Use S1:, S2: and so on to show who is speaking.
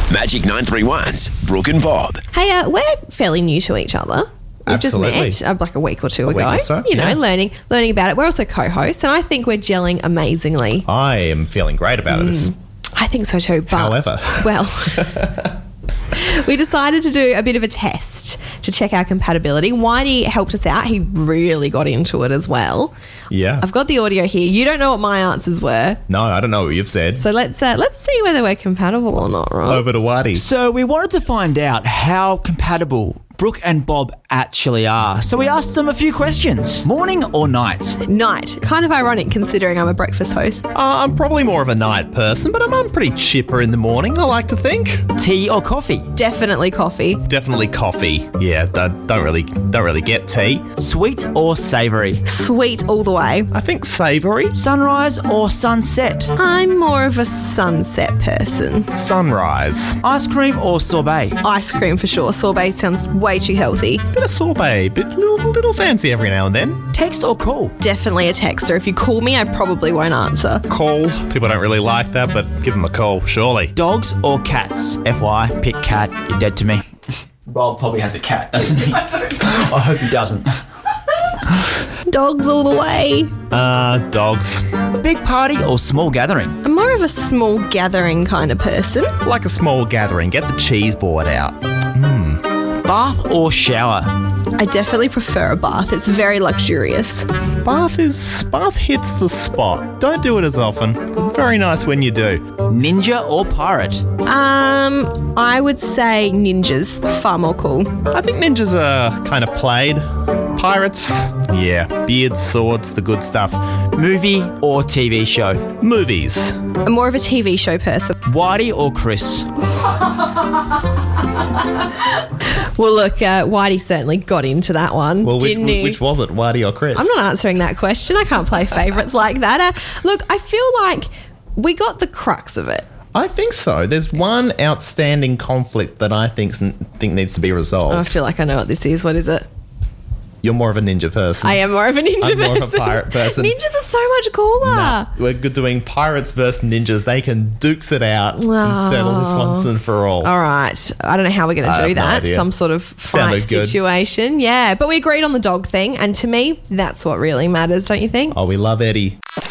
S1: Magic 931's Brooke and Bob.
S2: Hey, we're fairly new to each other. We've
S3: Absolutely.
S2: just met like a week or two ago.
S3: week or so,
S2: you know,
S3: yeah.
S2: learning about it. We're also co-hosts, and I think we're gelling amazingly.
S3: I am feeling great about this.
S2: I think so too. But,
S3: However.
S2: well, we decided to do a bit of a test to check our compatibility. Whitey helped us out. He really got into it as well.
S3: Yeah.
S2: I've got the audio here. You don't know what my answers were,
S3: No, I don't know what you've said.
S2: so let's see whether we're compatible or not. Right?
S3: Over to Whitey.
S4: So we wanted to find out how compatible Brooke and Bob actually are. So we asked them a few questions. Morning or night?
S2: Night. Kind of ironic considering I'm a breakfast host.
S3: I'm probably more of a night person, but I'm pretty chipper in the morning, I like to think.
S4: Tea or coffee?
S2: Definitely coffee.
S3: Definitely coffee. Yeah, don't really get tea.
S4: Sweet or savoury?
S2: Sweet all the way.
S3: I think savoury.
S4: Sunrise or sunset?
S2: I'm more of a sunset person.
S3: Sunrise.
S4: Ice cream or sorbet?
S2: Ice cream for sure. Sorbet sounds way too healthy.
S3: Bit of sorbet, bit little fancy every now and then.
S4: Text or call?
S2: Definitely a texter. If you call me, I probably won't answer.
S3: Call. People don't really like that, but give them a call, surely.
S4: Dogs or cats? FY, pick cat, you're dead to me. Bob probably has a cat, doesn't he? I hope he doesn't.
S2: Dogs all the way.
S3: Dogs.
S4: Big party or small gathering?
S2: I'm more of a small gathering kind of person.
S3: Like a small gathering. Get the cheese board out.
S4: Bath or shower?
S2: I definitely prefer a bath. It's very luxurious.
S3: Bath hits the spot. Don't do it as often. Very nice when you do.
S4: Ninja or pirate?
S2: I would say ninjas. Far more cool.
S3: I think ninjas are kind of played. Pirates, yeah. Beards, swords, the good stuff.
S4: Movie or TV show?
S3: Movies.
S2: I'm more of a TV show person.
S4: Whitey or Chris?
S2: Well, look, Whitey certainly got into that one,
S3: Well,
S2: didn't he?
S3: which was it, Whitey or Chris?
S2: I'm not answering that question. I can't play favourites like that. Look, I feel like we got the crux of it.
S3: I think so. There's one outstanding conflict that I think needs to be resolved.
S2: I feel like I know what this is. What is it?
S3: You're more of a ninja person.
S2: I am more of a ninja
S3: I'm
S2: person.
S3: more of a pirate person.
S2: Ninjas are so much cooler.
S3: Nah, we're doing pirates versus ninjas. They can dukes it out and
S2: Oh.
S3: settle this once and for all.
S2: All right. I don't know how we're going
S3: I
S2: to do
S3: have no
S2: that.
S3: idea.
S2: Some sort of fight
S3: Sounded good.
S2: situation. Yeah. But we agreed on the dog thing. And to me, that's what really matters, don't you think?
S3: Oh, we love Eddie.